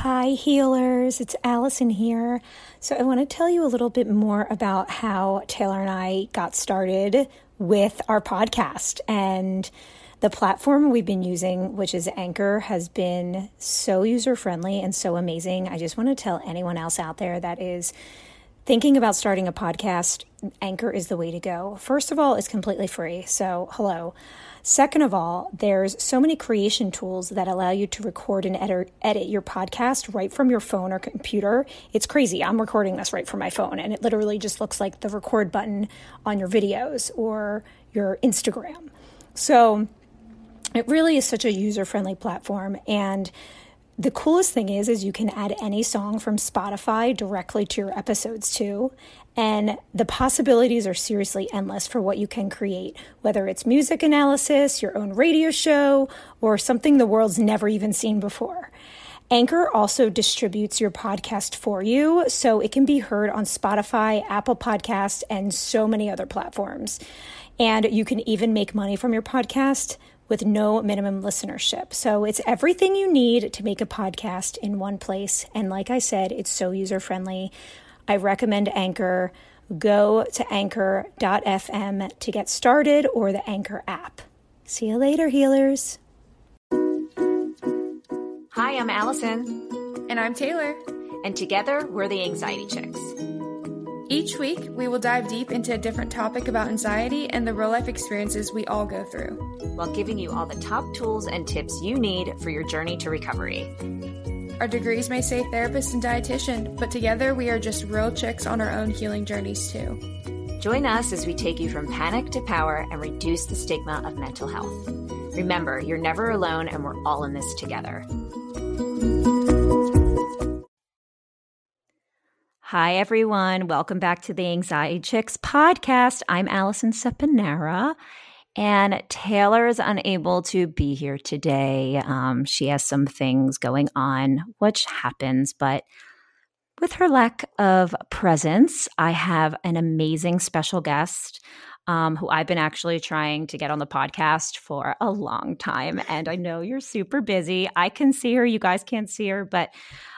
Hi, healers. It's Allison here. So I want to tell you a little bit more about how Taylor and I got started with our podcast. And the platform we've been using, which is Anchor, has been so user-friendly and so amazing. I just want to tell anyone else out there that is thinking about starting a podcast, Anchor is the way to go. First of all, it's completely free. So hello. Second of all, there's so many creation tools that allow you to record and edit your podcast right from your phone or computer. It's crazy. I'm recording this right from my phone, and it literally just looks like the record button on your videos or your Instagram. So it really is such a user-friendly platform. And the coolest thing is you can add any song from Spotify directly to your episodes too. And the possibilities are seriously endless for what you can create, whether it's music analysis, your own radio show, or something the world's never even seen before. Anchor also distributes your podcast for you, so it can be heard on Spotify, Apple Podcasts, and so many other platforms. And you can even make money from your podcast with no minimum listenership. So it's everything you need to make a podcast in one place. And like I said, it's so user-friendly. I recommend Anchor. Go to anchor.fm to get started, or the Anchor app. See you later, healers. Hi, I'm Allison. And I'm Taylor. And together, we're the Anxiety Chicks. Each week, we will dive deep into a different topic about anxiety and the real-life experiences we all go through, while giving you all the top tools and tips you need for your journey to recovery. Our degrees may say therapist and dietitian, but together we are just real chicks on our own healing journeys too. Join us as we take you from panic to power and reduce the stigma of mental health. Remember, you're never alone, and we're all in this together. Hi, everyone. Welcome back to the Anxiety Chicks podcast. I'm Allison Seponara, and Taylor is unable to be here today. She has some things going on, which happens, but with her lack of presence, I have an amazing special guest who I've been actually trying to get on the podcast for a long time, and I know you're super busy. I can see her. You guys can't see her, but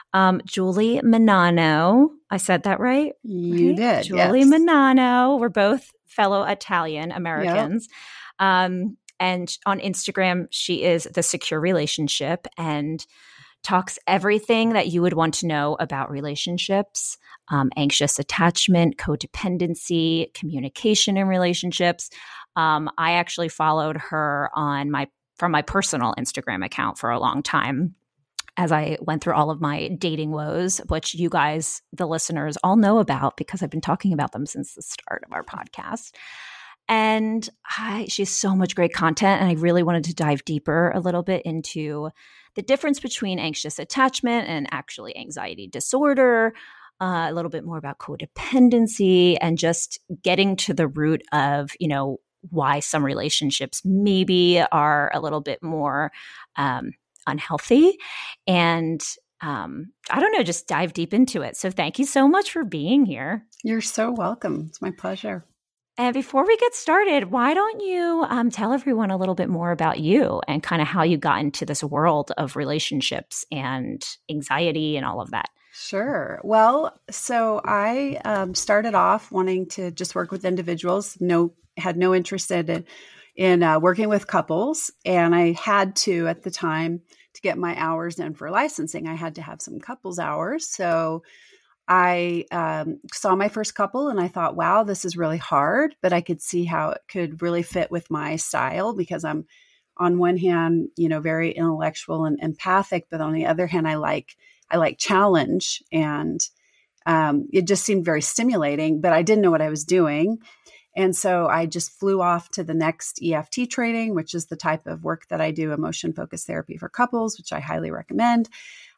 Julie Menano. I said that right? You did. Julie yes. Menano. We're both fellow Italian Americans. Yep. And on Instagram, she is The Secure Relationship and talks everything that you would want to know about relationships, anxious attachment, codependency, communication in relationships. I actually followed her from my personal Instagram account for a long time, as I went through all of my dating woes, which you guys, the listeners, all know about because I've been talking about them since the start of our podcast. And she has so much great content, and I really wanted to dive deeper a little bit into the difference between anxious attachment and actually anxiety disorder, a little bit more about codependency, and just getting to the root of, why some relationships maybe are a little bit more unhealthy, and I don't know, just dive deep into it. So thank you so much for being here. You're so welcome. It's my pleasure. And before we get started, why don't you tell everyone a little bit more about you and kind of how you got into this world of relationships and anxiety and all of that? Sure. Well, so I started off wanting to just work with individuals, had no interest in working with couples. And I had to, at the time, to get my hours in for licensing, I had to have some couples hours. So I saw my first couple and I thought, wow, this is really hard, but I could see how it could really fit with my style because I'm, on one hand, very intellectual and empathic, but on the other hand, I like challenge, and it just seemed very stimulating, but I didn't know what I was doing. And so I just flew off to the next EFT training, which is the type of work that I do, emotion-focused therapy for couples, which I highly recommend.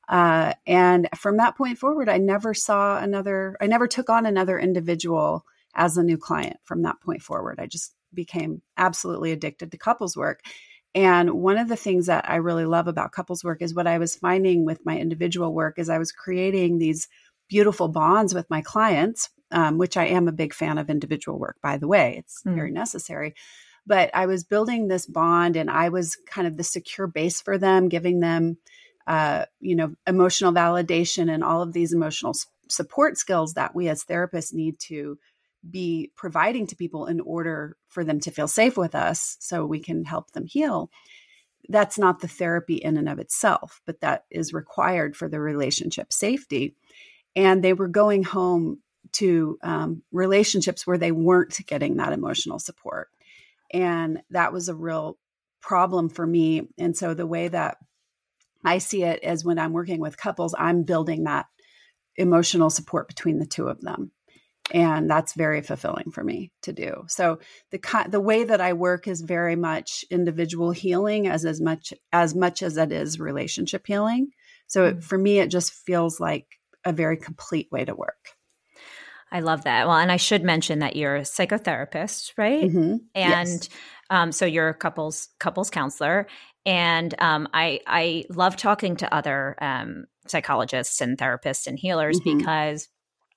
And from that point forward, I never took on another individual as a new client from that point forward. I just became absolutely addicted to couples work. And one of the things that I really love about couples work is what I was finding with my individual work is I was creating these beautiful bonds with my clients, which I am a big fan of individual work, by the way. It's very necessary. But I was building this bond, and I was kind of the secure base for them, giving them emotional validation and all of these emotional support skills that we as therapists need to be providing to people in order for them to feel safe with us so we can help them heal. That's not the therapy in and of itself, but that is required for the relationship safety. And they were going home to relationships where they weren't getting that emotional support. And that was a real problem for me. And so the way that I see it is when I'm working with couples, I'm building that emotional support between the two of them. And that's very fulfilling for me to do. So the way that I work is very much individual healing as much as it is relationship healing. So for me, it just feels like a very complete way to work. I love that. Well, and I should mention that you're a psychotherapist, right? Mm-hmm. And yes. So you're a couples counselor. And I love talking to other psychologists and therapists and healers mm-hmm. because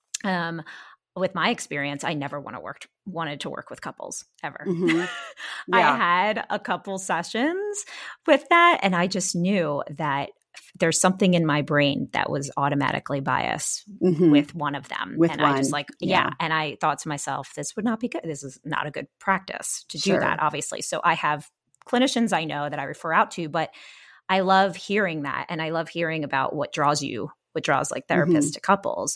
with my experience, I never wanted to work with couples ever. Mm-hmm. Yeah. I had a couple sessions with that, and I just knew that there's something in my brain that was automatically biased mm-hmm. with one of them. With and one. I just and I thought to myself, this would not be good. This is not a good practice to do that, obviously. So I have clinicians I know that I refer out to, but I love hearing that. And I love hearing about what draws like therapists mm-hmm. to couples.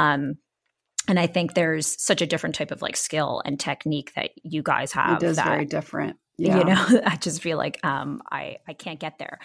And I think there's such a different type of like skill and technique that you guys have. It is very different. Yeah. You know, I just feel like I can't get there.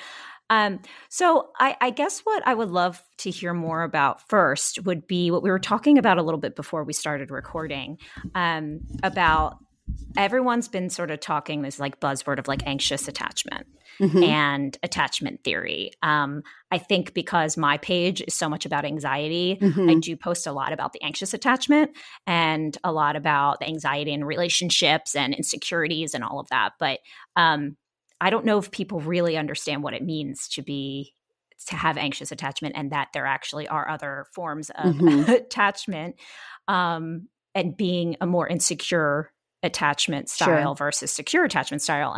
So I guess what I would love to hear more about first would be what we were talking about a little bit before we started recording, about everyone's been sort of talking this like buzzword of like anxious attachment mm-hmm. and attachment theory. I think because my page is so much about anxiety, mm-hmm. I do post a lot about the anxious attachment and a lot about the anxiety in relationships and insecurities and all of that. But I don't know if people really understand what it means to have anxious attachment and that there actually are other forms of mm-hmm. attachment, and being a more insecure attachment style versus secure attachment style,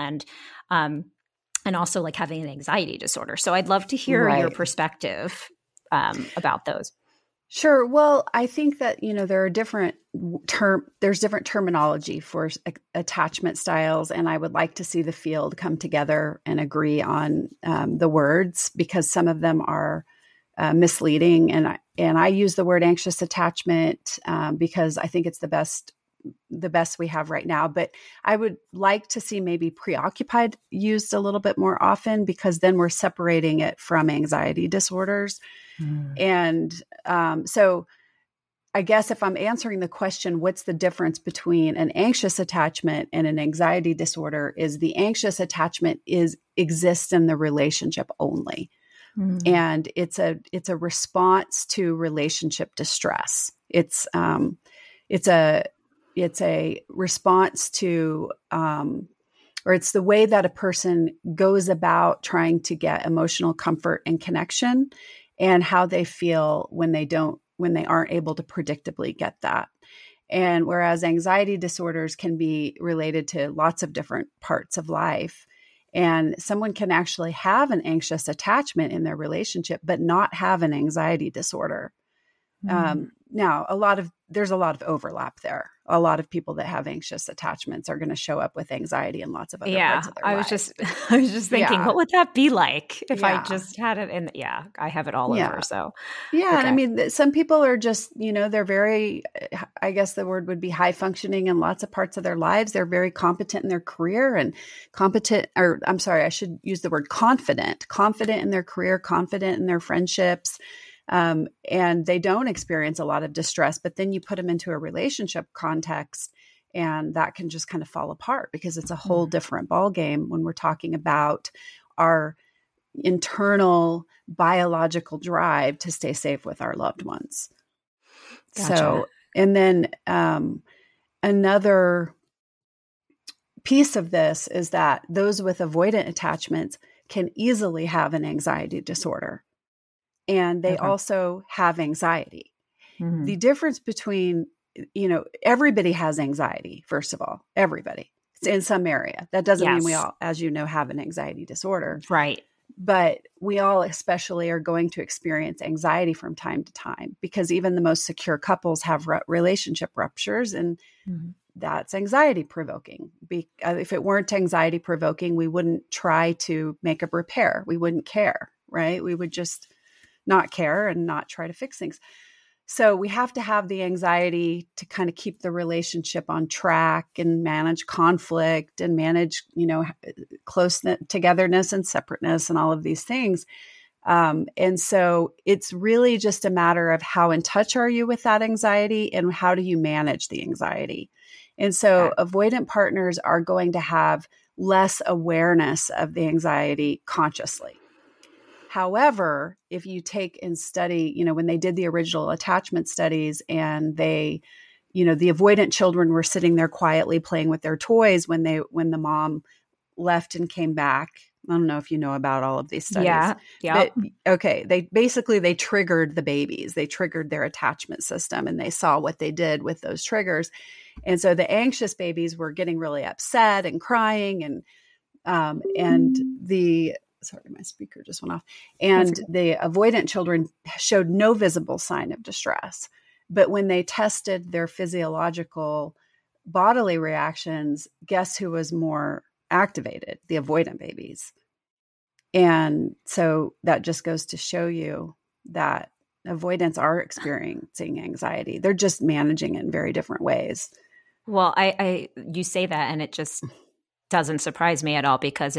and also like having an anxiety disorder. So I'd love to hear your perspective about those. Sure. Well, I think that, there are there's different terminology for attachment styles, and I would like to see the field come together and agree on the words, because some of them are misleading. And I use the word anxious attachment because I think it's the best we have right now. But I would like to see maybe preoccupied used a little bit more often, because then we're separating it from anxiety disorders. And so I guess if I'm answering the question, what's the difference between an anxious attachment and an anxiety disorder, is the anxious attachment exists in the relationship only. And it's a response to relationship distress. It's a response to, or it's the way that a person goes about trying to get emotional comfort and connection, and how they feel when they aren't able to predictably get that. And whereas anxiety disorders can be related to lots of different parts of life, and someone can actually have an anxious attachment in their relationship, but not have an anxiety disorder. Now, there's a lot of overlap there. A lot of people that have anxious attachments are going to show up with anxiety in lots of other parts of their lives. I was just thinking, what would that be like if I just had it I have it all over. So, okay. And I mean, some people are just, they're very, I guess the word would be high functioning in lots of parts of their lives. They're very competent in their career and I should use the word confident in their career, confident in their friendships. And they don't experience a lot of distress, but then you put them into a relationship context and that can just kind of fall apart, because it's a whole different ballgame when we're talking about our internal biological drive to stay safe with our loved ones. Gotcha. So, and then, another piece of this is that those with avoidant attachments can easily have an anxiety disorder. And they also have anxiety. The difference between, everybody has anxiety, first of all, everybody. It's in some area. That doesn't mean we all, as you know, have an anxiety disorder. Right. But we all especially are going to experience anxiety from time to time, because even the most secure couples have relationship ruptures, and that's anxiety provoking. If it weren't anxiety provoking, we wouldn't try to make a repair. We wouldn't care, right? We would just not care and not try to fix things. So we have to have the anxiety to kind of keep the relationship on track and manage conflict and manage, close togetherness and separateness and all of these things. And so it's really just a matter of how in touch are you with that anxiety and how do you manage the anxiety? And so avoidant partners are going to have less awareness of the anxiety consciously. However, if you take and study, when they did the original attachment studies and they, the avoidant children were sitting there quietly playing with their toys when the mom left and came back. I don't know if you know about all of these studies. Yeah. But, okay. They triggered the babies. They triggered their attachment system, and they saw what they did with those triggers. And so the anxious babies were getting really upset and crying, and sorry, my speaker just went off. And the avoidant children showed no visible sign of distress. But when they tested their physiological bodily reactions, guess who was more activated? The avoidant babies. And so that just goes to show you that avoidants are experiencing anxiety. They're just managing it in very different ways. Well, you say that and it just doesn't surprise me at all, because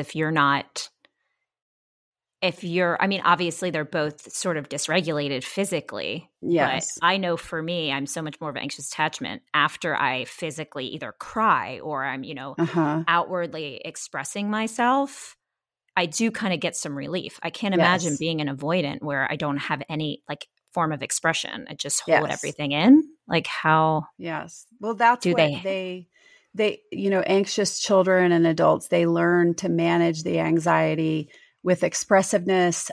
obviously they're both sort of dysregulated physically. Yes. But I know for me, I'm so much more of an anxious attachment after I physically either cry or I'm, outwardly expressing myself. I do kind of get some relief. I can't imagine being an avoidant where I don't have any form of expression. I just hold everything in. How? Yes. Well, that's what they anxious children and adults, they learn to manage the anxiety with expressiveness.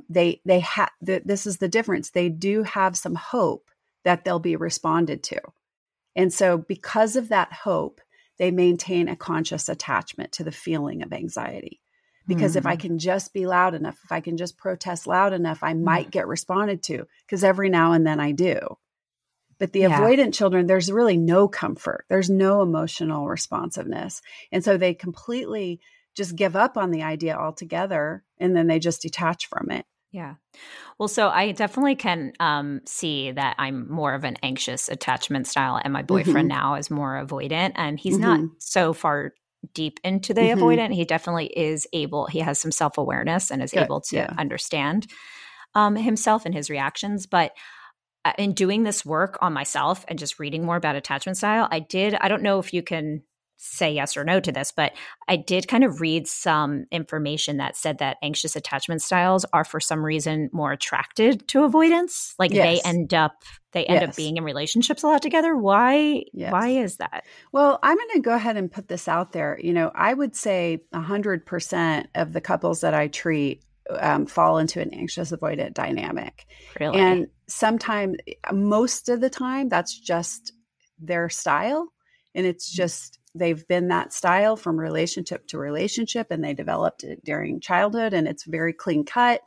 This is the difference. They do have some hope that they'll be responded to. And so because of that hope, they maintain a conscious attachment to the feeling of anxiety. Because if I can just be loud enough, if I can just protest loud enough, I might get responded to, because every now and then I do. But the avoidant children, there's really no comfort. There's no emotional responsiveness. And so they completely just give up on the idea altogether, and then they just detach from it. Yeah. Well, so I definitely can see that I'm more of an anxious attachment style, and my boyfriend now is more avoidant, and he's not so far deep into the avoidant. He definitely he has some self-awareness and is able to understand himself and his reactions. But in doing this work on myself and just reading more about attachment style, I don't know if you can say yes or no to this, but I did kind of read some information that said that anxious attachment styles are for some reason more attracted to avoidance. They end up being in relationships a lot together. Why is that? Well, I'm going to go ahead and put this out there. I would say 100% of the couples that I treat fall into an anxious avoidant dynamic. Really? And sometimes, most of the time, that's just their style. And it's just, they've been that style from relationship to relationship, and they developed it during childhood, and it's very clean cut.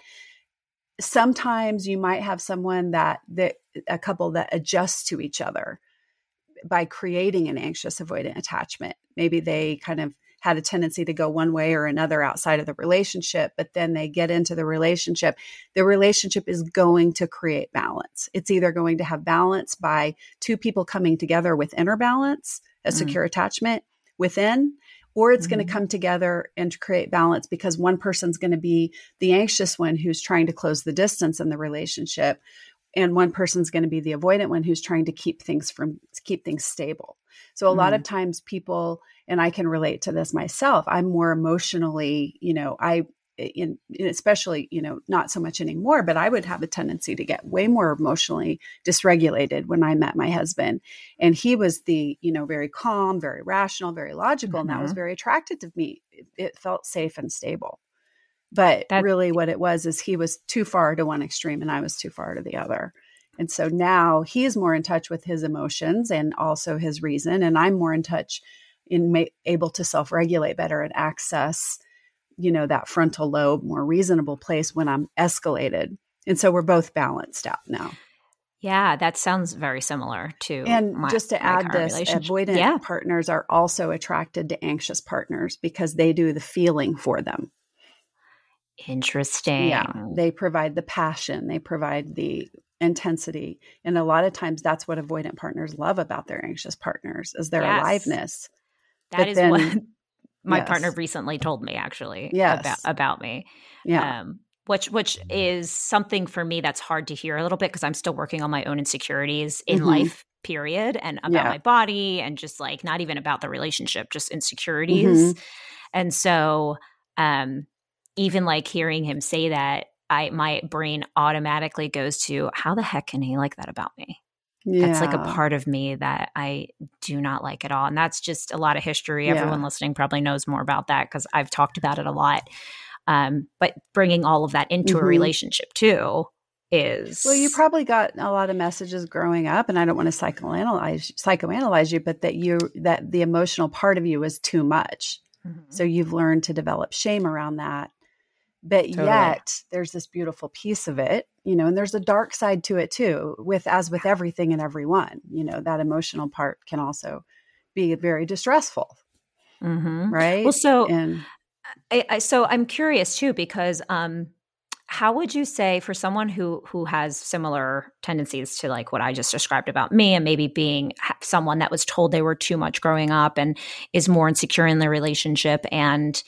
Sometimes you might have someone a couple that adjusts to each other by creating an anxious avoidant attachment. Maybe they kind of had a tendency to go one way or another outside of the relationship, but then they get into the relationship. The relationship is going to create balance. It's either going to have balance by two people coming together with inner balance, a secure attachment within, or it's going to come together and create balance because one person's going to be the anxious one who's trying to close the distance in the relationship, and one person's going to be the avoidant one who's trying to keep things stable. So a lot of times people, and I can relate to this myself, I'm more emotionally, especially, not so much anymore, but I would have a tendency to get way more emotionally dysregulated when I met my husband. And he was the, very calm, very rational, very logical. And that was very attractive to me. It felt safe and stable. But really what it was is he was too far to one extreme and I was too far to the other. And so now he is more in touch with his emotions and also his reason. And I'm more in touch able to self-regulate better and access, that frontal lobe, more reasonable place when I'm escalated. And so we're both balanced out now. Yeah, that sounds very similar to And just to add this, avoidant partners are also attracted to anxious partners because they do the feeling for them. Interesting. Yeah, they provide the passion, they provide the intensity. And a lot of times that's what avoidant partners love about their anxious partners is their aliveness. That is what my partner recently told me, actually, about me. Yeah. Which is something for me that's hard to hear a little bit because I'm still working on my own insecurities in life, period, and about my body and just like not even about the relationship, just insecurities. And so even like hearing him say that, my brain automatically goes to how the heck can he like that about me? Yeah. That's like a part of me that I do not like at all. And that's just a lot of history. Yeah. Everyone listening probably knows more about that because I've talked about it a lot. But bringing all of that into a relationship too is... Well, you probably got a lot of messages growing up, and I don't want to psychoanalyze you, but that the emotional part of you is too much. So you've learned to develop shame around that. But yet there's this beautiful piece of it, and there's a dark side to it too, as with everything and everyone, that emotional part can also be very distressful. Right. Well, so I'm curious too, because how would you say for someone who has similar tendencies to like what I just described about me and maybe being someone that was told they were too much growing up and is more insecure in their relationship and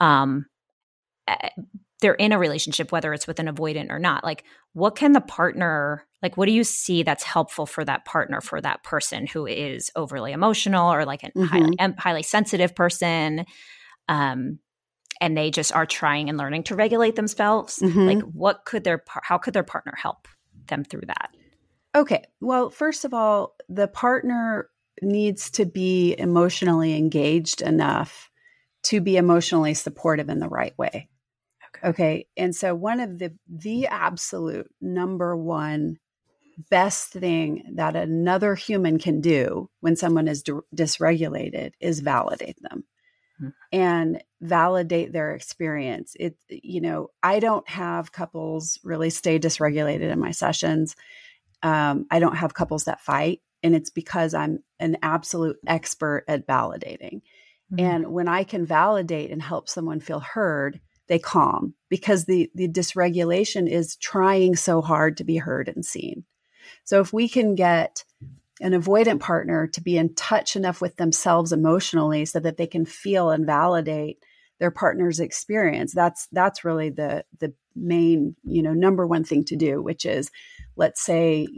they're in a relationship, whether it's with an avoidant or not, like what can the partner, like what do you see that's helpful for that partner, for that person who is overly emotional or like a highly sensitive person, and they just are trying and learning to regulate themselves? Like how could their partner help them through that? Okay. Well, first of all, the partner needs to be emotionally engaged enough to be emotionally supportive in the right way. Okay. And so one of the absolute number one best thing that another human can do when someone is dysregulated is validate them and validate their experience. I don't have couples really stay dysregulated in my sessions. I don't have couples that fight, and it's because I'm an absolute expert at validating. And when I can validate and help someone feel heard, they calm, because the dysregulation is trying so hard to be heard and seen. So if we can get an avoidant partner to be in touch enough with themselves emotionally so that they can feel and validate their partner's experience, that's really the main, number one thing to do, which is, let's say,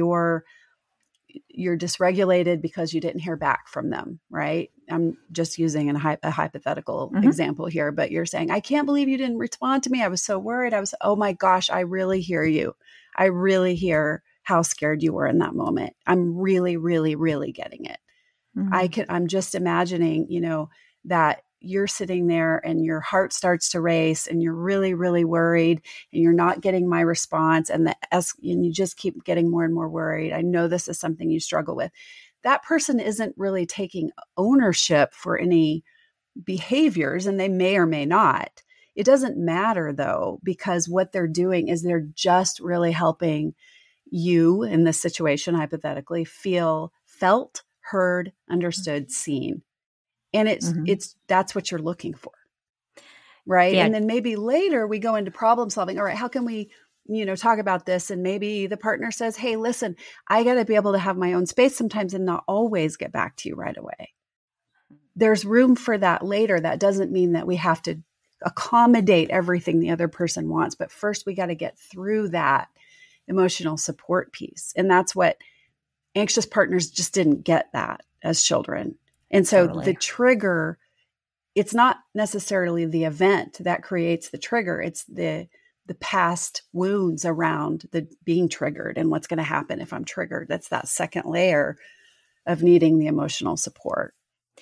you're dysregulated because you didn't hear back from them, right? I'm just using a hypothetical example here, but you're saying, I can't believe you didn't respond to me. I was so worried. Oh my gosh, I really hear you. I really hear how scared you were in that moment. I'm really, really, really getting it. I'm just imagining, that you're sitting there and your heart starts to race and you're really, really worried and you're not getting my response and you just keep getting more and more worried. I know this is something you struggle with. That person isn't really taking ownership for any behaviors, and they may or may not. It doesn't matter though, because what they're doing is they're just really helping you in this situation, hypothetically, feel felt, heard, understood, seen. And that's what you're looking for. Right. Yeah. And then maybe later we go into problem solving. All right, how can we, talk about this? And maybe the partner says, hey, listen, I got to be able to have my own space sometimes and not always get back to you right away. There's room for that later. That doesn't mean that we have to accommodate everything the other person wants. But first we got to get through that emotional support piece. And that's what anxious partners just didn't get that as children. And so the trigger, it's not necessarily the event that creates the trigger. It's the past wounds around the being triggered and what's going to happen if I'm triggered. That's that second layer of needing the emotional support.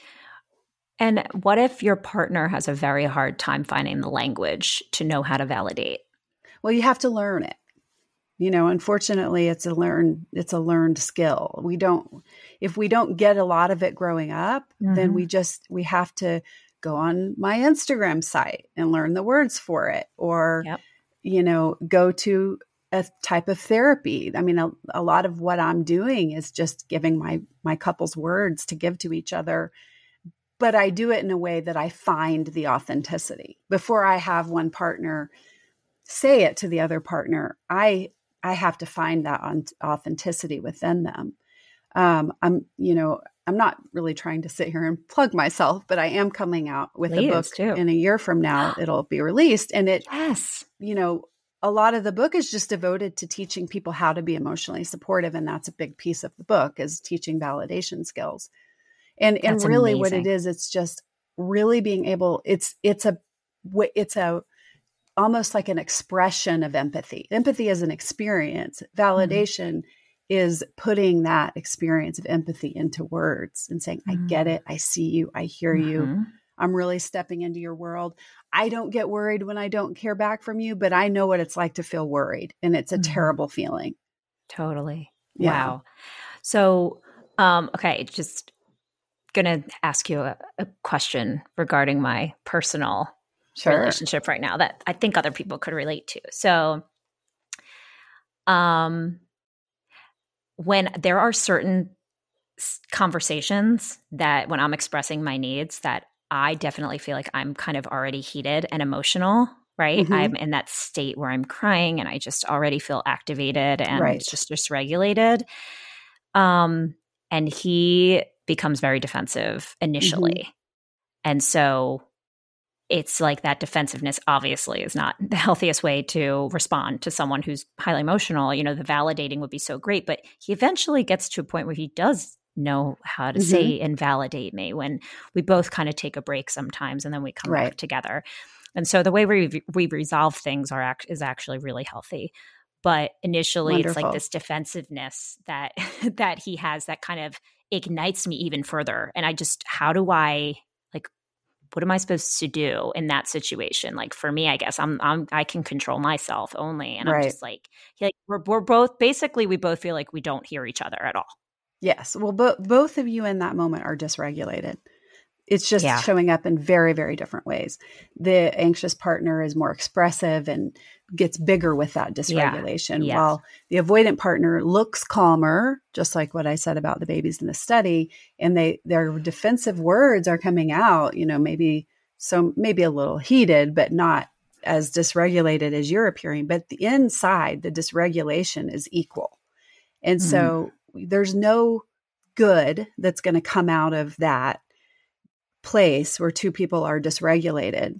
And what if your partner has a very hard time finding the language to know how to validate? Well, you have to learn it. Unfortunately, it's a learned skill. If we don't get a lot of it growing up, then we have to go on my Instagram site and learn the words for it, or, Yep. Go to a type of therapy. I mean, a lot of what I'm doing is just giving my couples words to give to each other, but I do it in a way that I find the authenticity. Before I have one partner say it to the other partner, I have to find that authenticity within them. I'm not really trying to sit here and plug myself, but I am coming out with a book in a year from now. It'll be released. And yes, a lot of the book is just devoted to teaching people how to be emotionally supportive. And that's a big piece of the book, is teaching validation skills. And really amazing. What it is, it's just really being able, it's a almost like an expression of empathy. Empathy is an experience. Validation is putting that experience of empathy into words and saying, I get it. I see you. I hear you. I'm really stepping into your world. I don't get worried when I don't hear back from you, but I know what it's like to feel worried. And it's a terrible feeling. Totally. Yeah. Wow. So, okay, just going to ask you a question regarding my personal relationship right now that I think other people could relate to. So, when there are certain conversations that when I'm expressing my needs, that I definitely feel like I'm kind of already heated and emotional, right? I'm in that state where I'm crying and I just already feel activated and just dysregulated. And he becomes very defensive initially. And so it's like that defensiveness obviously is not the healthiest way to respond to someone who's highly emotional. The validating would be so great, but he eventually gets to a point where he does know how to say and validate me, when we both kind of take a break sometimes and then we come back together. And so the way we resolve things is actually really healthy. But initially it's like this defensiveness that he has that kind of ignites me even further. And what am I supposed to do in that situation? Like for me, I guess I can control myself only. And I'm just like we're both, basically we both feel like we don't hear each other at all. Yes. Well, both of you in that moment are dysregulated. It's just showing up in very, very different ways. The anxious partner is more expressive and gets bigger with that dysregulation, while the avoidant partner looks calmer, just like what I said about the babies in the study, and their defensive words are coming out, maybe a little heated, but not as dysregulated as you're appearing. But the inside, the dysregulation is equal. And so there's no good that's going to come out of that place where two people are dysregulated.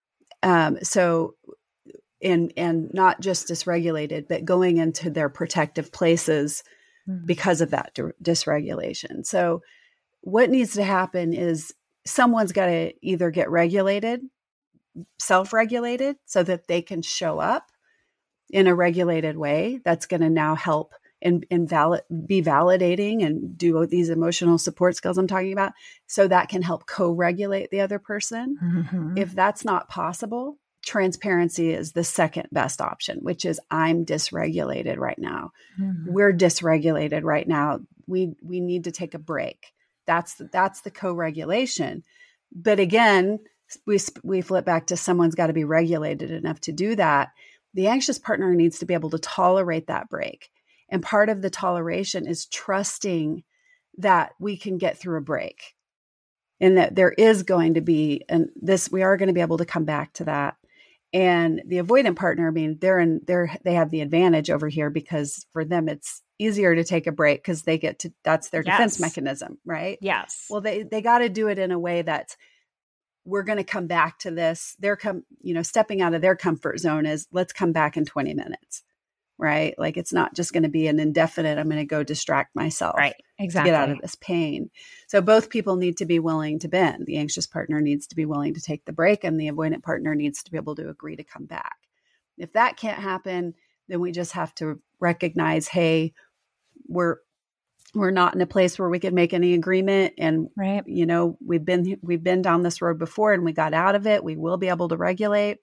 And not just dysregulated, but going into their protective places because of that dysregulation. So what needs to happen is someone's got to either get regulated, self-regulated, so that they can show up in a regulated way that's going to now help and be validating and do these emotional support skills I'm talking about, so that can help co-regulate the other person. If that's not possible, transparency is the second best option, which is, I'm dysregulated right now. We're dysregulated right now. We need to take a break. That's the co-regulation. But again, we flip back to someone's got to be regulated enough to do that. The anxious partner needs to be able to tolerate that break. And part of the toleration is trusting that we can get through a break, and that there is going to be, we are going to be able to come back to that. And the avoidant partner, I mean, they have the advantage over here, because for them it's easier to take a break because that's their defense mechanism, right? Yes. Well, they got to do it in a way that we're going to come back to this. They're stepping out of their comfort zone is, let's come back in 20 minutes. Right? Like, it's not just going to be an indefinite, I'm going to go distract myself to get out of this pain. So both people need to be willing to bend. The anxious partner needs to be willing to take the break, and the avoidant partner needs to be able to agree to come back. If that can't happen, then we just have to recognize, hey, we're not in a place where we can make any agreement. And, we've been down this road before and we got out of it. We will be able to regulate.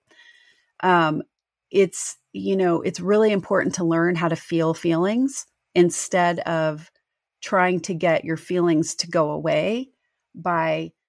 It's really important to learn how to feel feelings instead of trying to get your feelings to go away by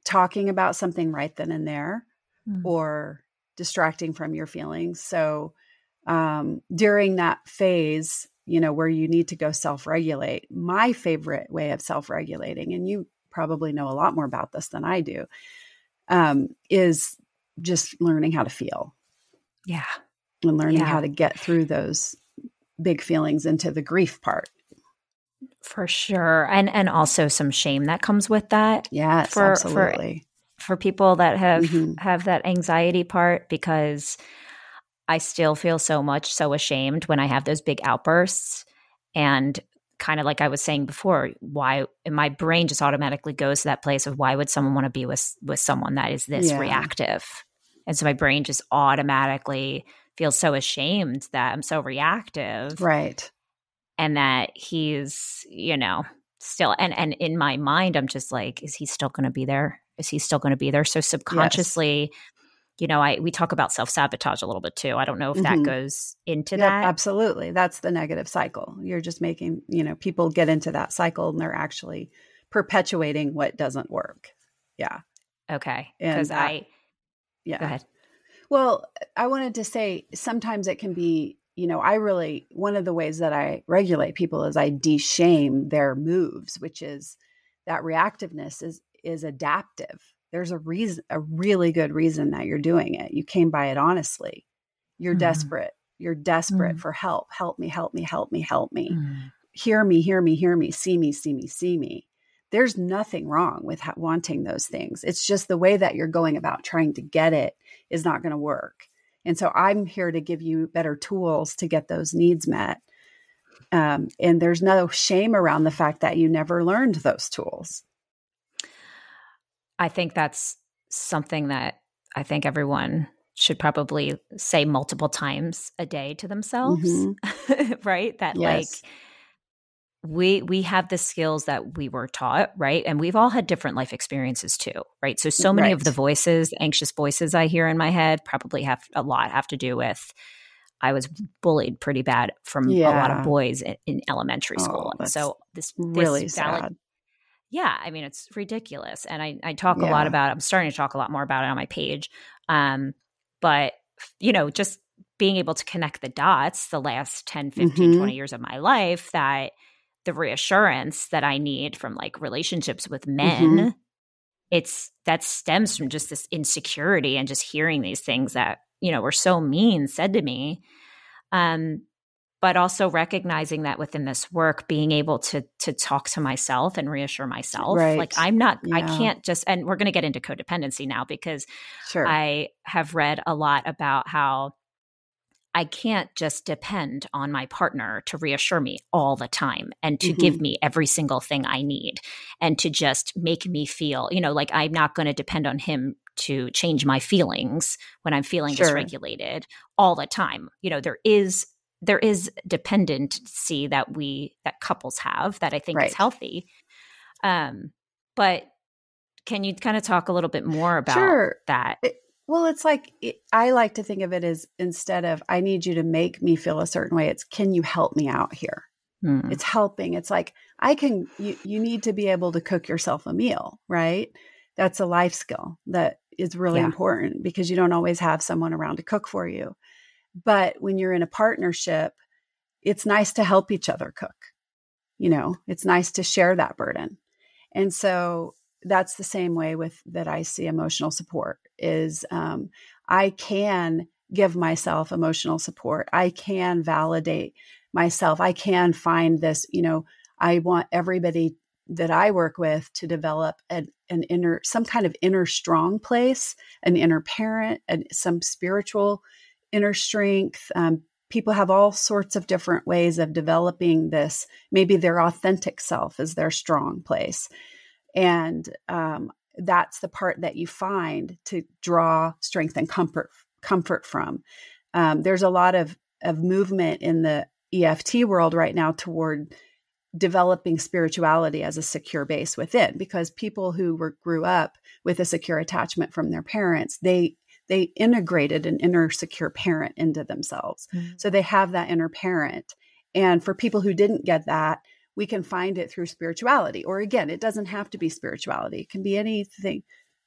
talking about something right then and there or distracting from your feelings. So during that phase, where you need to go self-regulate, my favorite way of self-regulating, and you probably know a lot more about this than I do, is just learning how to feel. Yeah. And learning how to get through those big feelings into the grief part. For sure. And also some shame that comes with that. Yes, absolutely. For people that have that anxiety part, because I still feel so ashamed when I have those big outbursts. And kind of like I was saying before, why my brain just automatically goes to that place of why would someone want to be with someone that is this reactive? And so my brain just automatically feels so ashamed that I'm so reactive. Right. And that he's, still, and in my mind, I'm just like, is he still going to be there? Is he still going to be there? So subconsciously, we talk about self-sabotage a little bit too. I don't know if that goes into that. Absolutely. That's the negative cycle. You're just making, people get into that cycle and they're actually perpetuating what doesn't work. Yeah. Okay. Because go ahead. Well, I wanted to say sometimes it can be, one of the ways that I regulate people is I de-shame their moves, which is that reactiveness is adaptive. There's a really good reason that you're doing it. You came by it honestly. You're desperate. You're desperate for help. Help me, help me, help me, help me. Hear me, hear me, hear me. See me, see me, see me. There's nothing wrong with wanting those things. It's just the way that you're going about trying to get it is not going to work. And so I'm here to give you better tools to get those needs met. And there's no shame around the fact that you never learned those tools. I think that's something that I think everyone should probably say multiple times a day to themselves, right? That like we have the skills that we were taught, right? And we've all had different life experiences too, right? So many of the voices, anxious voices I hear in my head probably have to do with I was bullied pretty bad from a lot of boys in elementary school. So this really sad. Yeah, I mean, it's ridiculous. And I talk a lot about it. I'm starting to talk a lot more about it on my page. But, just being able to connect the dots the last 10, 15, 20 years of my life, that the reassurance that I need from like relationships with men, that stems from just this insecurity and just hearing these things that, were so mean said to me. But also recognizing that within this work, being able to talk to myself and reassure myself, like I'm not, I can't just, and we're going to get into codependency now because I have read a lot about how I can't just depend on my partner to reassure me all the time and to give me every single thing I need and to just make me feel, like I'm not going to depend on him to change my feelings when I'm feeling dysregulated all the time. There is dependency that couples have that I think is healthy. But can you kind of talk a little bit more about that? It's like, I like to think of it as instead of, I need you to make me feel a certain way, it's, can you help me out here? It's helping. It's like, you need to be able to cook yourself a meal, right? That's a life skill that is really important because you don't always have someone around to cook for you. But when you're in a partnership, it's nice to help each other cook. It's nice to share that burden. And so that's the same way that I see emotional support is I can give myself emotional support. I can validate myself. I can find this, I want everybody that I work with to develop some kind of inner strong place, an inner parent, and some spiritual inner strength. People have all sorts of different ways of developing this. Maybe their authentic self is their strong place. And that's the part that you find to draw strength and comfort from. There's a lot of movement in the EFT world right now toward developing spirituality as a secure base within, because people who grew up with a secure attachment from their parents, they integrated an inner secure parent into themselves. So they have that inner parent. And for people who didn't get that, we can find it through spirituality. Or again, it doesn't have to be spirituality. It can be anything,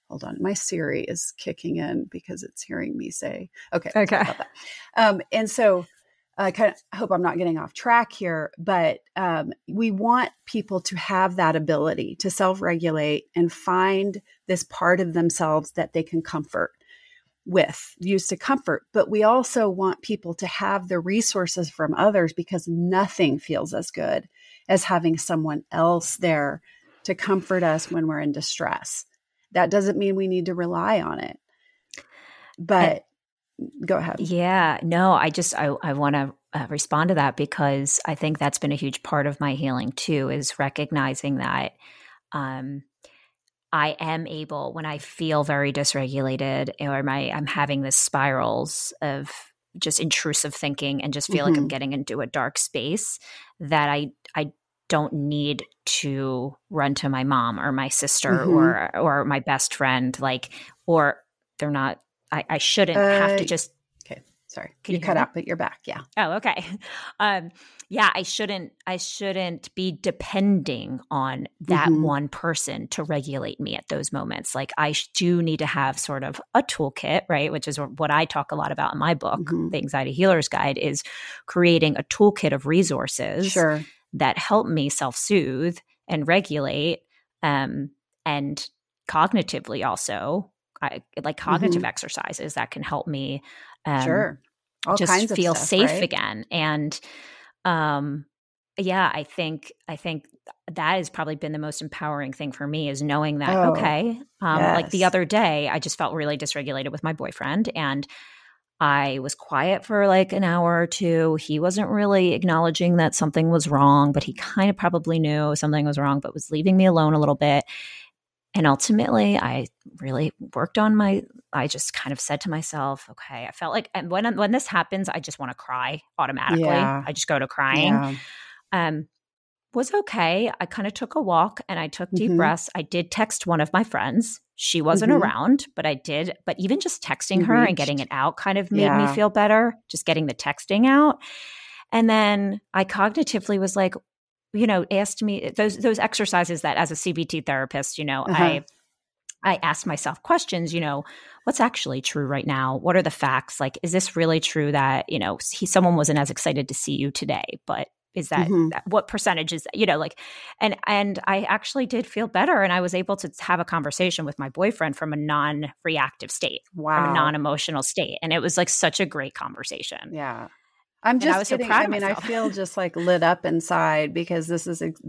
hold on. My Siri is kicking in because it's hearing me say, okay. Okay. Sorry about that. And so I kind of hope I'm not getting off track here, but we want people to have that ability to self-regulate and find this part of themselves that they can use to comfort. But we also want people to have the resources from others, because nothing feels as good as having someone else there to comfort us when we're in distress. That doesn't mean we need to rely on it. But go ahead. Yeah, no, I want to respond to that, because I think that's been a huge part of my healing too, is recognizing that I am able, when I feel very dysregulated, or I'm having this spirals of just intrusive thinking and just feel like I'm getting into a dark space, that I don't need to run to my mom or my sister or my best friend, or they're not, I shouldn't have to just. Okay. Sorry. You cut out, but you're back. Yeah. Oh, okay. I shouldn't be depending on that one person to regulate me at those moments. Like, I do need to have sort of a toolkit, right? Which is what I talk a lot about in my book, The Anxiety Healer's Guide, is creating a toolkit of resources that help me self-soothe and regulate, and cognitively also, like cognitive exercises that can help me All just kinds of feel stuff, safe right? again. And I think that has probably been the most empowering thing for me, is knowing that, like the other day, I just felt really dysregulated with my boyfriend, and I was quiet for like an hour or two. He wasn't really acknowledging that something was wrong, but he kind of probably knew something was wrong, but was leaving me alone a little bit. And ultimately, I really worked on I just kind of said to myself, okay, I felt like, and when this happens, I just want to cry automatically. Yeah. I just go to crying. Was okay. I kind of took a walk and I took deep breaths. I did text one of my friends. She wasn't around, but I did. But even just texting her and getting it out kind of made me feel better, just getting the texting out. And then I cognitively was like, asked me those exercises that, as a CBT therapist, I asked myself questions, what's actually true right now? What are the facts? Like, is this really true that, someone wasn't as excited to see you today, but is that what percentage is, and I actually did feel better. And I was able to have a conversation with my boyfriend from a non-reactive state, from a non-emotional state. And it was like such a great conversation. Yeah. I was so proud of myself. I feel just like lit up inside, because this is it.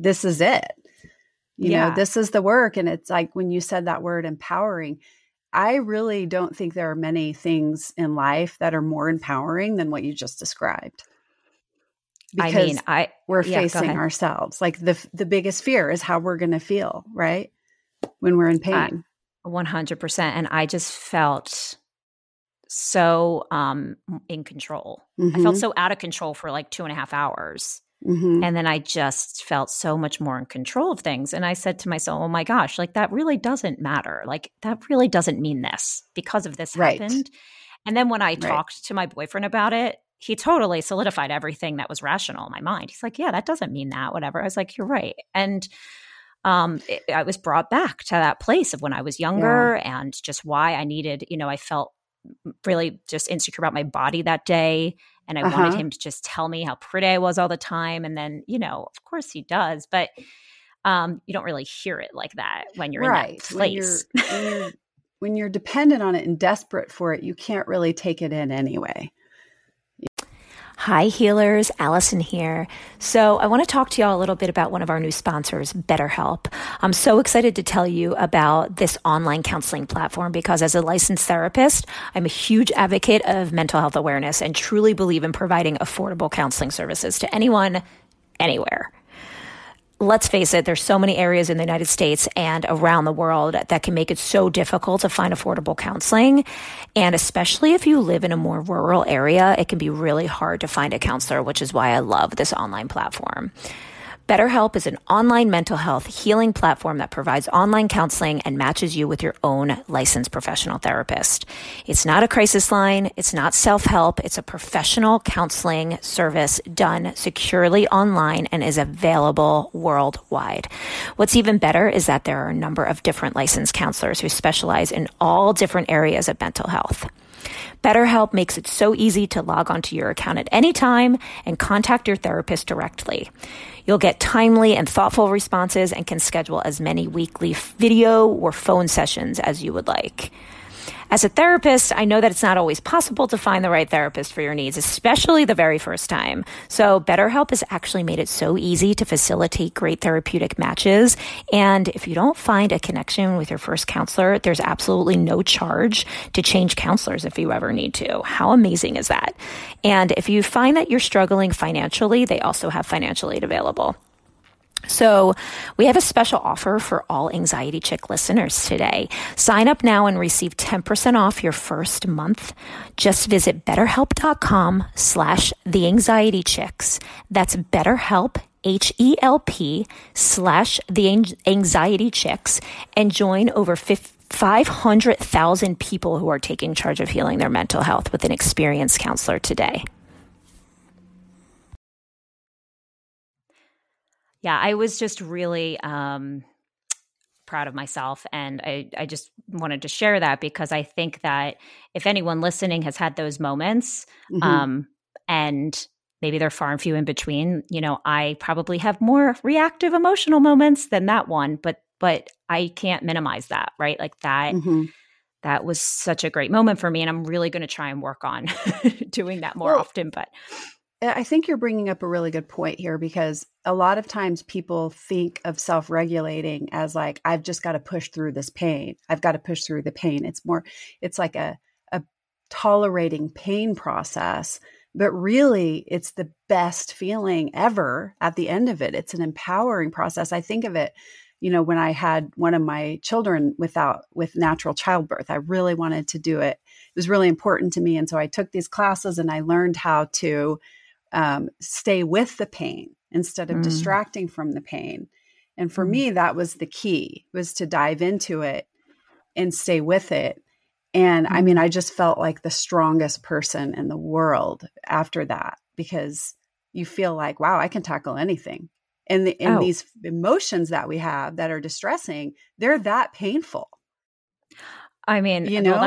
This is the work. And it's like, when you said that word empowering, I really don't think there are many things in life that are more empowering than what you just described. Because we're facing ourselves. Like the biggest fear is how we're going to feel, right? When we're in pain. 100%. And I just felt so in control. I felt so out of control for like 2.5 hours. And then I just felt so much more in control of things. And I said to myself, oh my gosh, like that really doesn't matter. Like that really doesn't mean this, because of this happened. And then when I talked to my boyfriend about it, he totally solidified everything that was rational in my mind. He's like, yeah, that doesn't mean that, whatever. I was like, you're right. And I was brought back to that place of when I was younger and just why I needed, I felt really just insecure about my body that day. And I wanted him to just tell me how pretty I was all the time. And then, of course he does, but you don't really hear it like that when you're in that place. When you're dependent on it and desperate for it, you can't really take it in anyway. Hi, healers. Allison here. So I want to talk to y'all a little bit about one of our new sponsors, BetterHelp. I'm so excited to tell you about this online counseling platform, because as a licensed therapist, I'm a huge advocate of mental health awareness and truly believe in providing affordable counseling services to anyone, anywhere. Let's face it, there's so many areas in the United States and around the world that can make it so difficult to find affordable counseling. And especially if you live in a more rural area, it can be really hard to find a counselor, which is why I love this online platform. BetterHelp is an online mental health healing platform that provides online counseling and matches you with your own licensed professional therapist. It's not a crisis line. It's not self-help. It's a professional counseling service done securely online and is available worldwide. What's even better is that there are a number of different licensed counselors who specialize in all different areas of mental health. BetterHelp makes it so easy to log onto your account at any time and contact your therapist directly. You'll get timely and thoughtful responses and can schedule as many weekly video or phone sessions as you would like. As a therapist, I know that it's not always possible to find the right therapist for your needs, especially the very first time. So BetterHelp has actually made it so easy to facilitate great therapeutic matches. And if you don't find a connection with your first counselor, there's absolutely no charge to change counselors if you ever need to. How amazing is that? And if you find that you're struggling financially, they also have financial aid available. So we have a special offer for all Anxiety Chick listeners today. Sign up now and receive 10% off your first month. Just visit BetterHelp.com/theanxietychicks. That's BetterHelp, HELP/theanxietychicks, and join over 500,000 people who are taking charge of healing their mental health with an experienced counselor today. Yeah, I was just really proud of myself. And I just wanted to share that because I think that if anyone listening has had those moments, and maybe they're far and few in between, I probably have more reactive emotional moments than that one, but I can't minimize that, right? Like that, that was such a great moment for me. And I'm really going to try and work on doing that more often, but I think you're bringing up a really good point here because a lot of times people think of self-regulating as like, I've just got to push through this pain. I've got to push through the pain. It's like a tolerating pain process, but really it's the best feeling ever at the end of it. It's an empowering process. I think of it, when I had one of my children with natural childbirth, I really wanted to do it. It was really important to me. And so I took these classes and I learned how to stay with the pain instead of distracting from the pain. And for me, that was the key, was to dive into it and stay with it. And I mean, I just felt like the strongest person in the world after that, because you feel like, wow, I can tackle anything. And these emotions that we have that are distressing, they're that painful. I mean,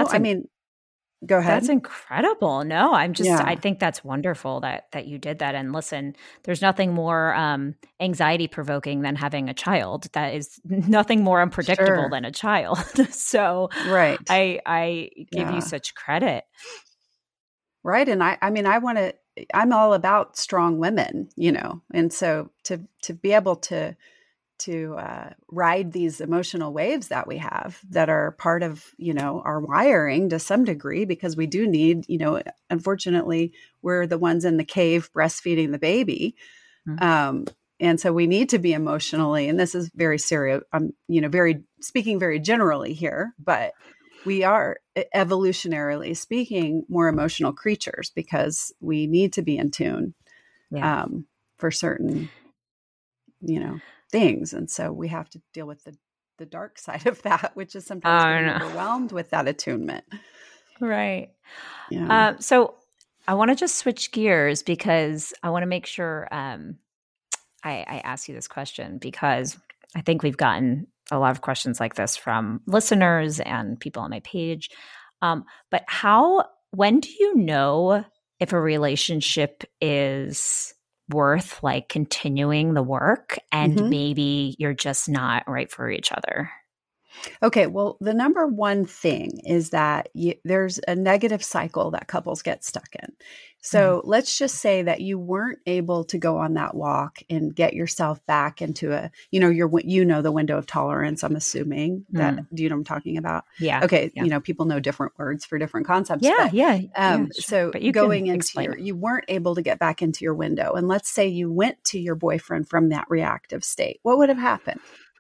go ahead. That's incredible. No, I think that's wonderful that you did that. And listen, there's nothing more anxiety provoking than having a child. That is nothing more unpredictable than a child. So right. I give you such credit. Right. And I'm all about strong women, and so to be able to ride these emotional waves that we have that are part of, our wiring to some degree, because we do need, unfortunately, we're the ones in the cave breastfeeding the baby. And so we need to be emotionally, and this is very serious. I'm, speaking very generally here, but we are evolutionarily speaking more emotional creatures because we need to be in tune for certain, things. And so we have to deal with the dark side of that, which is sometimes getting overwhelmed with that attunement. Right. Yeah. So I want to just switch gears because I want to make sure I ask you this question, because I think we've gotten a lot of questions like this from listeners and people on my page. But when do you know if a relationship is worth like continuing the work and maybe you're just not right for each other? Okay. Well, the number one thing is that there's a negative cycle that couples get stuck in. So let's just say that you weren't able to go on that walk and get yourself back into the window of tolerance. I'm assuming that, do you know what I'm talking about? Yeah. Okay. Yeah. People know different words for different concepts. Yeah. Sure. So but you going into you weren't able to get back into your window. And let's say you went to your boyfriend from that reactive state. What would have happened?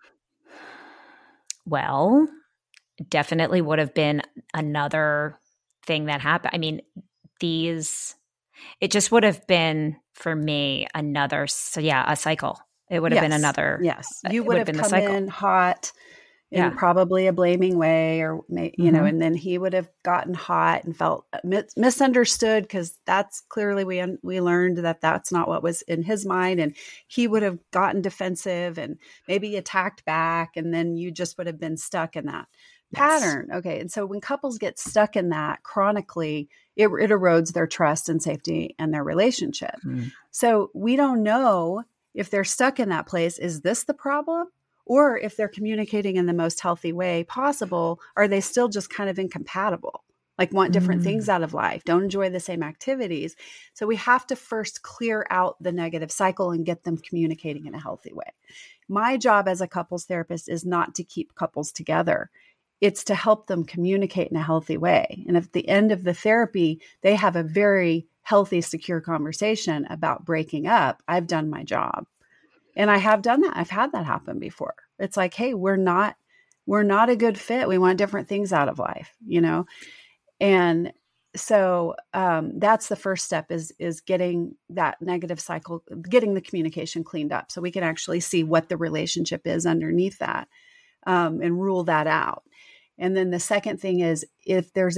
Well, definitely would have been another thing that happened. I mean, it just would have been for me a cycle. It would have been another. Yes. You would have come in hot in probably a blaming way, or, you know, and then he would have gotten hot and felt misunderstood, because that's clearly, we learned that that's not what was in his mind. And he would have gotten defensive and maybe attacked back. And then you just would have been stuck in that pattern. Okay. And so when couples get stuck in that chronically, it erodes their trust and safety and their relationship. So we don't know if they're stuck in that place. Is this the problem? Or if they're communicating in the most healthy way possible, are they still just kind of incompatible? Like want different things out of life, don't enjoy the same activities. So we have to first clear out the negative cycle and get them communicating in a healthy way. My job as a couples therapist is not to keep couples together. It's to help them communicate in a healthy way. And at the end of the therapy, they have a very healthy, secure conversation about breaking up. I've done my job. And I have done that. I've had that happen before. It's like, hey, we're not a good fit. We want different things out of life, you know? And so that's the first step is getting that negative cycle, getting the communication cleaned up so we can actually see what the relationship is underneath that, and rule that out. And then the second thing is, if there's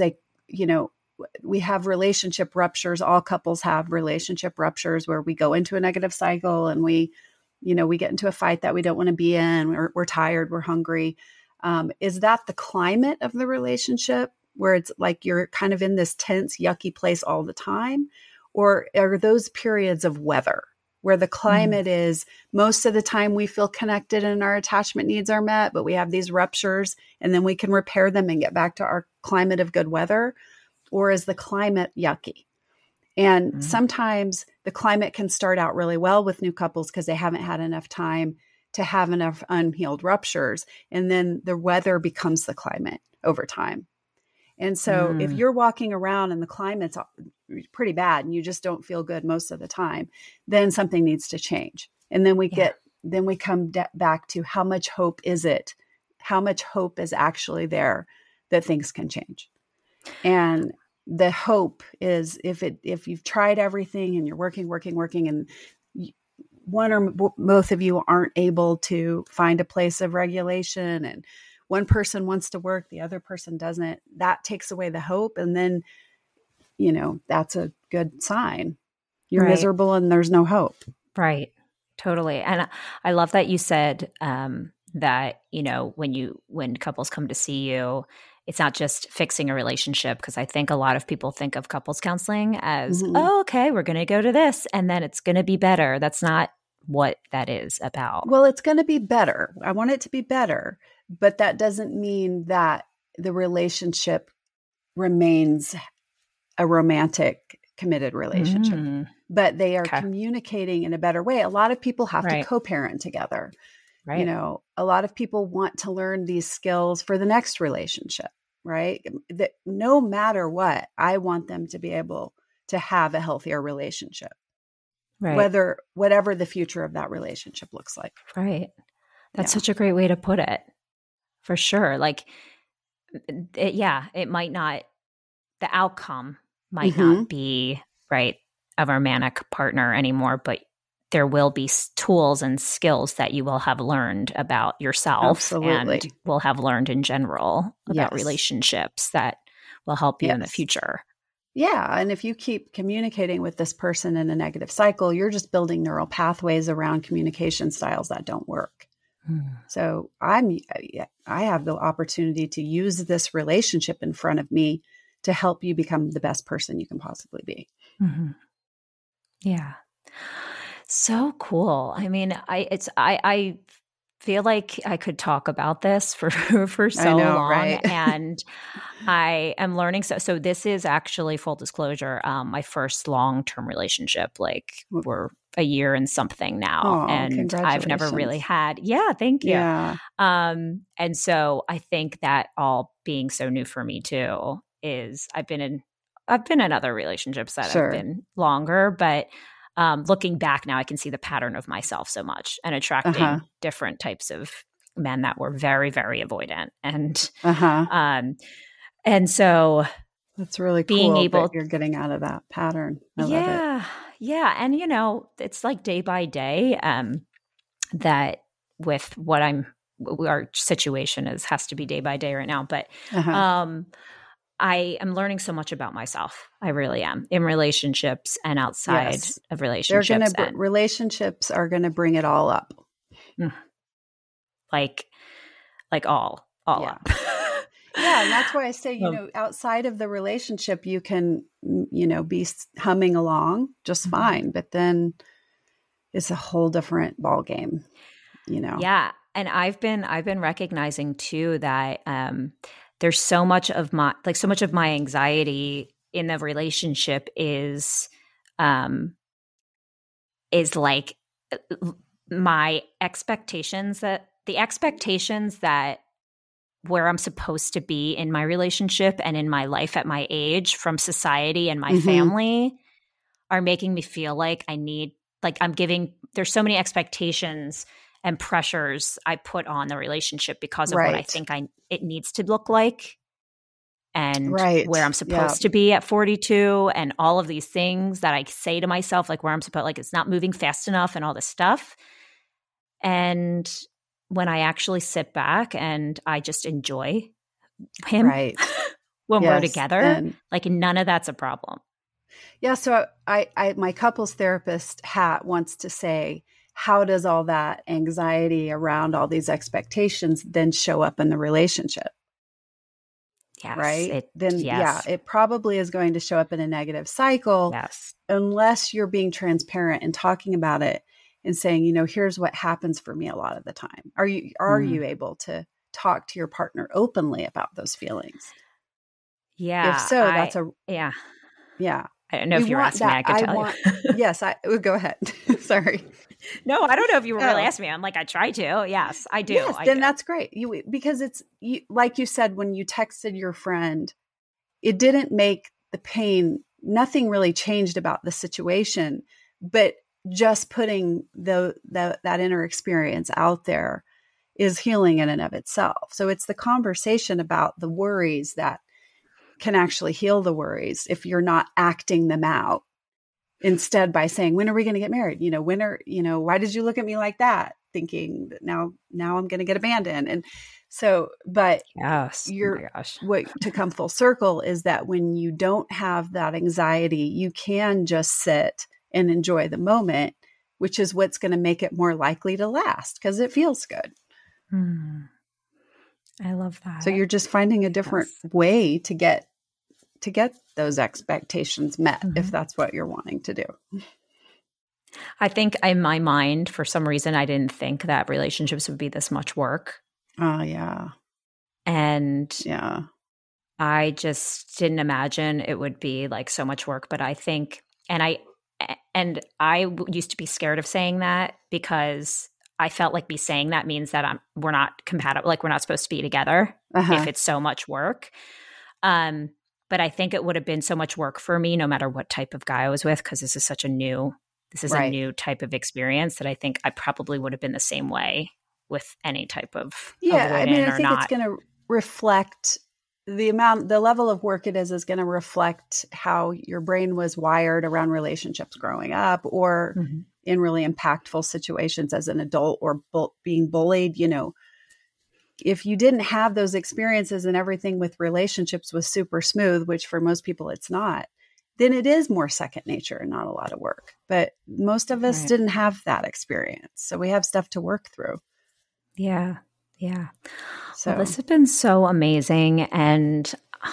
we have relationship ruptures. All couples have relationship ruptures where we go into a negative cycle and we get into a fight that we don't want to be in. We're tired, we're hungry. Is that the climate of the relationship where it's like you're kind of in this tense, yucky place all the time? Or are those periods of weather where the climate is most of the time we feel connected and our attachment needs are met, but we have these ruptures and then we can repair them and get back to our climate of good weather? Or is the climate yucky? And sometimes the climate can start out really well with new couples because they haven't had enough time to have enough unhealed ruptures. And then the weather becomes the climate over time. And so if you're walking around and the climate's pretty bad and you just don't feel good most of the time, then something needs to change. And then we come back to how much hope is it? How much hope is actually there that things can change? And the hope is if you've tried everything and you're working and one or both of you aren't able to find a place of regulation and one person wants to work, the other person doesn't, that takes away the hope. And then, that's a good sign. You're miserable and there's no hope. Right. Totally. And I love that you said that, when couples come to see you, it's not just fixing a relationship, because I think a lot of people think of couples counseling as, oh, okay, we're going to go to this and then it's going to be better. That's not what that is about. Well, it's going to be better. I want it to be better, but that doesn't mean that the relationship remains a romantic, committed relationship, but they are communicating in a better way. A lot of people have to co-parent together. Right. A lot of people want to learn these skills for the next relationship, right? That no matter what, I want them to be able to have a healthier relationship, whatever the future of that relationship looks like. Right. That's such a great way to put it, for sure. Like, it might not, the outcome might not be a romantic partner anymore, but there will be tools and skills that you will have learned about yourself and will have learned in general about relationships that will help you in the future. Yeah. And if you keep communicating with this person in a negative cycle, you're just building neural pathways around communication styles that don't work. So I have the opportunity to use this relationship in front of me to help you become the best person you can possibly be. Yeah. So cool. I mean, I feel like I could talk about this for so long, right? And I am learning. So this is actually, full disclosure, my first long-term relationship. Like, we're a year and something now, and I've never really had. Yeah, thank you. Yeah. And so I think that all being so new for me too is I've been in other relationships that have been longer, but looking back now, I can see the pattern of myself so much and attracting different types of men that were very, very avoidant. And so that's really cool that you're getting out of that pattern. I love it. Yeah. And it's like day by day. that with our situation has to be day by day right now. But I am learning so much about myself. I really am, in relationships and outside of relationships. Relationships are going to bring it all up. Like all up. Yeah. And that's why I say, outside of the relationship, you can, be humming along just fine, but then it's a whole different ball game, Yeah. And I've been recognizing too that, there's so much of my anxiety in the relationship is like my expectations that where I'm supposed to be in my relationship and in my life at my age from society and my family are making me feel like there's so many expectations and pressures I put on the relationship because of what I think it needs to look like and where I'm supposed to be at 42 and all of these things that I say to myself, like where I'm supposed, like it's not moving fast enough and all this stuff. And when I actually sit back and I just enjoy him when we're together, like none of that's a problem. Yeah. So my couples therapist hat wants to say, how does all that anxiety around all these expectations then show up in the relationship? Yes, right? It probably is going to show up in a negative cycle unless you're being transparent and talking about it and saying, here's what happens for me a lot of the time. Are you able to talk to your partner openly about those feelings? Yeah. If so, yeah. I don't know if you're asking me, I could tell you. Yes, I would go ahead. Sorry. No, I don't know if you were really asking me. I'm like, I try to. Yes, I do. Yes, then that's great. Because it's like you said, when you texted your friend, it didn't make the pain, nothing really changed about the situation, but just putting that inner experience out there is healing in and of itself. So it's the conversation about the worries that can actually heal the worries if you're not acting them out. Instead, by saying, when are we going to get married? Why did you look at me like that? Thinking that now I'm going to get abandoned. And so, but what to come full circle is that when you don't have that anxiety, you can just sit and enjoy the moment, which is what's going to make it more likely to last because it feels good. I love that. So you're just finding a different way to get those expectations met, if that's what you're wanting to do. I think in my mind, for some reason, I didn't think that relationships would be this much work. Oh, yeah. And I just didn't imagine it would be like so much work. But I think, and I used to be scared of saying that because I felt like me saying that means that we're not compatible, like we're not supposed to be together if it's so much work. But I think it would have been so much work for me no matter what type of guy I was with, because this is a new type of experience that I think I probably would have been the same way with any type of I think it's going to reflect the level of work it is going to reflect how your brain was wired around relationships growing up or in really impactful situations as an adult or being bullied, if you didn't have those experiences and everything with relationships was super smooth, which for most people it's not, then it is more second nature and not a lot of work. But most of us didn't have that experience. So we have stuff to work through. Yeah. Yeah. So well, this has been so amazing. And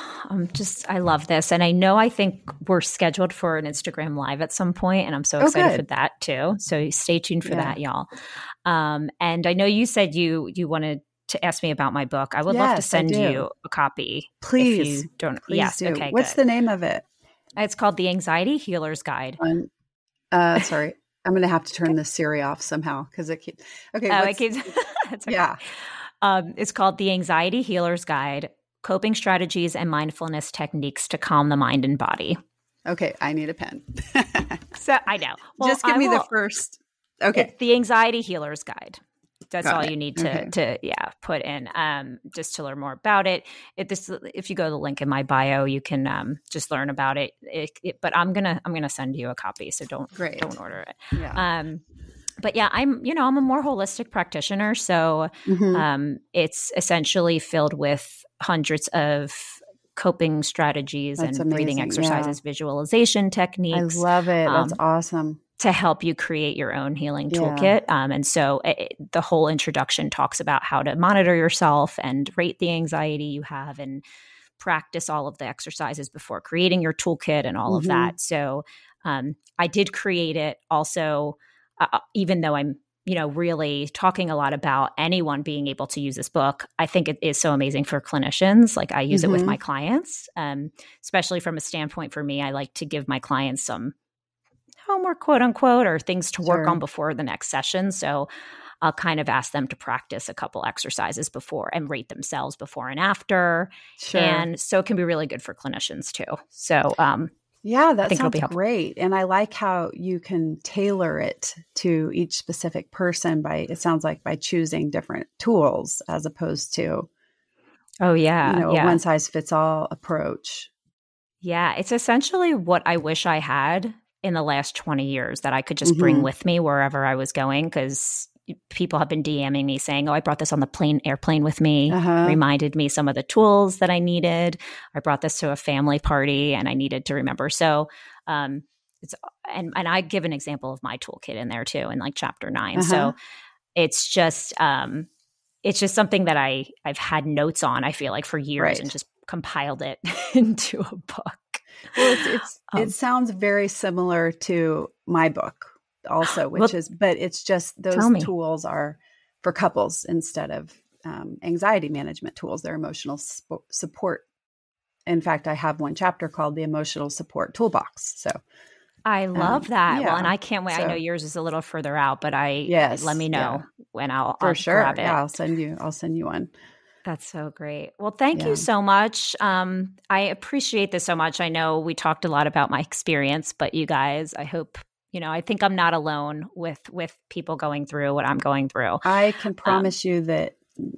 I love this. And I think we're scheduled for an Instagram Live at some point, and I'm so excited for that too. So stay tuned for that, y'all. And I know you said you wanted to ask me about my book. I would love to send you a copy. Please. If you don't. Please do. Okay. What's the name of it? It's called The Anxiety Healer's Guide. Sorry. I'm going to have to turn the Siri off somehow because it keeps. Okay. It keeps. Okay. Yeah. It's called The Anxiety Healer's Guide: Coping Strategies and Mindfulness Techniques to Calm the Mind and Body. Okay. I need a pen. So I know. Well, just give me the first. Okay. It's The Anxiety Healer's Guide. That's all you need to put in just to learn more about it. If you go to the link in my bio, you can just learn about it. But I'm gonna send you a copy, so don't order it. Yeah. But yeah, I'm a more holistic practitioner. So it's essentially filled with hundreds of coping strategies That's and breathing amazing. exercises, visualization I techniques. love it. That's awesome. To help you create your own healing Yeah. toolkit. And so the whole introduction talks about how to monitor yourself and rate the anxiety you have and practice all of the exercises before creating your toolkit and all of that. So I did create it also, even though I'm, really talking a lot about anyone being able to use this book. I think it is so amazing for clinicians. Like I use it with my clients, especially from a standpoint for me. I like to give my clients some homework, quote unquote, or things to work on before the next session. So I'll kind of ask them to practice a couple exercises before and rate themselves before and after. Sure. And so it can be really good for clinicians too. So yeah, that sounds great. And I like how you can tailor it to each specific person it sounds like by choosing different tools as opposed to, a one size fits all approach. Yeah. It's essentially what I wish I had in the last 20 years that I could just bring with me wherever I was going. Cause people have been DMing me saying, oh, I brought this on the airplane with me, reminded me some of the tools that I needed. I brought this to a family party and I needed to remember. So, and I give an example of my toolkit in there too, in like chapter 9. So it's just something that I've had notes on, I feel like for years and just compiled it into a book. Well, it sounds very similar to my book also, but it's just those tools are for couples instead of anxiety management tools. They're emotional support. In fact, I have one chapter called the Emotional Support Toolbox. So I love that. Yeah. Well, and I can't wait. I know yours is a little further out, but let me know when I'll grab it. Yeah, I'll send you one. That's so great. Well, thank you so much. I appreciate this so much. I know we talked a lot about my experience, but you guys, I hope, I think I'm not alone with people going through what I'm going through. I can promise you that,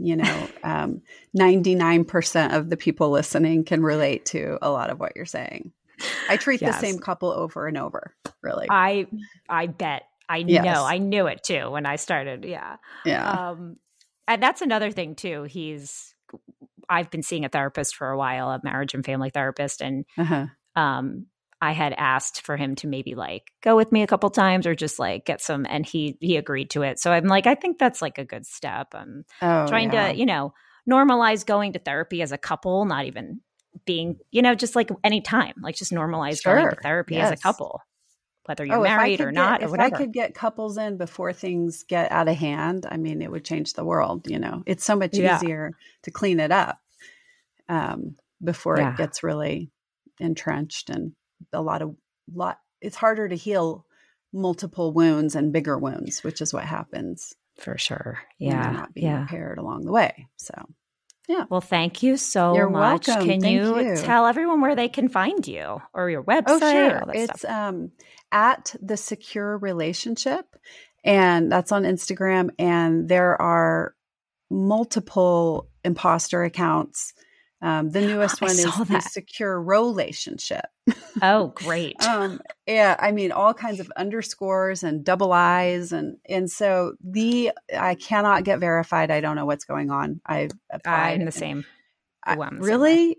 99% of the people listening can relate to a lot of what you're saying. I treat the same couple over and over, really. I bet. I know. I knew it too when I started. Yeah. Yeah. And that's another thing too. I've been seeing a therapist for a while, a marriage and family therapist. And I had asked for him to maybe like go with me a couple times or just like get some, and he agreed to it. So I'm like, I think that's like a good step. I'm trying to, normalize going to therapy as a couple, not even being, just like any time, like just normalize going to therapy as a couple. Whether you're married or not, or whatever. If I could get couples in before things get out of hand, I mean, it would change the world. It's so much easier to clean it up before it gets really entrenched, and it's harder to heal multiple wounds and bigger wounds, which is what happens for sure. When they're not being repaired along the way. So. Yeah. Well, thank you so You're much. Welcome. Can you tell everyone where they can find you or your website? Oh, sure. All that it's stuff. At The Secure Relationship, and that's on Instagram. And there are multiple imposter accounts. The newest one is The Secure Relationship. Oh, great. I mean, all kinds of underscores and double I's. And so I cannot get verified. I don't know what's going on. I've applied. I'm the same. Really?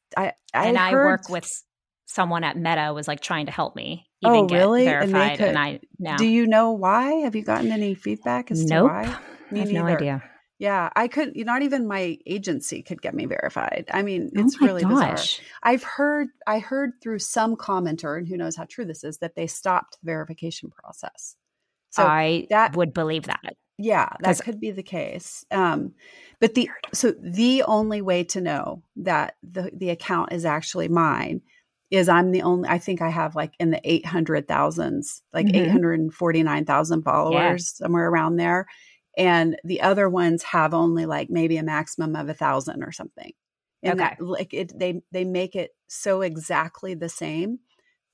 I work with someone at Meta was like trying to help me even get verified. Do you know why? Have you gotten any feedback as to why? I have no idea. Yeah, I could. Not even my agency could get me verified. I mean, it's really bizarre. I heard through some commenter, and who knows how true this is, that they stopped the verification process. So I would believe that. Yeah, that could be the case. But the only way to know that the account is actually mine is I'm the only. I think I have like in the 800,000s, like 849,000 followers, somewhere around there. And the other ones have only like maybe a maximum of 1,000 or something. And they make it so exactly the same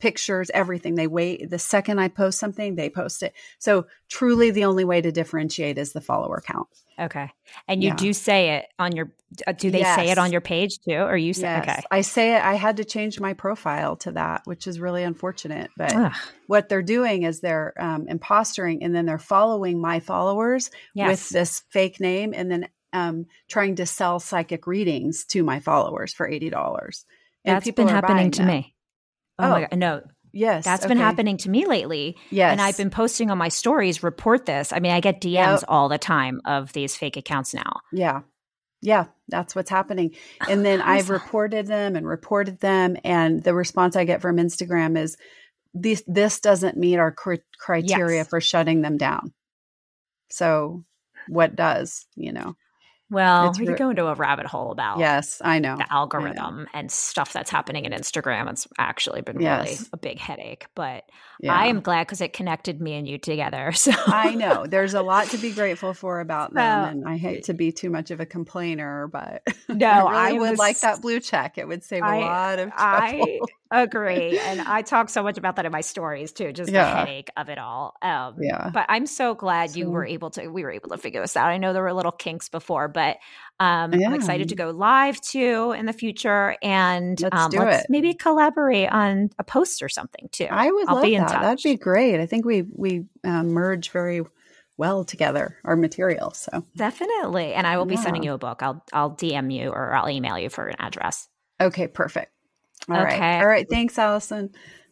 pictures, everything. They wait. The second I post something, they post it. So truly the only way to differentiate is the follower count. Okay. And you do say it on your, do they say it on your page too? Or you say, okay. I say it. I had to change my profile to that, which is really unfortunate. But what they're doing is they're impostering, and then they're following my followers with this fake name, and then trying to sell psychic readings to my followers for $80. And that's been happening to me. Oh my God. No. Yes. That's been happening to me lately. Yes. And I've been posting on my stories, report this. I mean, I get DMs all the time of these fake accounts now. Yeah. Yeah. That's what's happening. And then I've reported them. And the response I get from Instagram is this doesn't meet our criteria for shutting them down. So what does, Well, we could go into a rabbit hole about I know the algorithm and stuff that's happening in Instagram. It's actually been really a big headache, but I am glad because it connected me and you together. So I know there's a lot to be grateful for about them, and I hate to be too much of a complainer, but no, I really would like that blue check. It would save a lot of trouble. I agree, and I talk so much about that in my stories too, just the headache of it all. But I'm so glad we were able to figure this out. I know there were little kinks before, but I'm excited to go live too in the future, and let's maybe collaborate on a post or something too. I would love that. That'd be great. I think we merge very well together, our material. So definitely, and I will be sending you a book. I'll DM you or I'll email you for an address. Okay, perfect. All right. Thanks, Allison.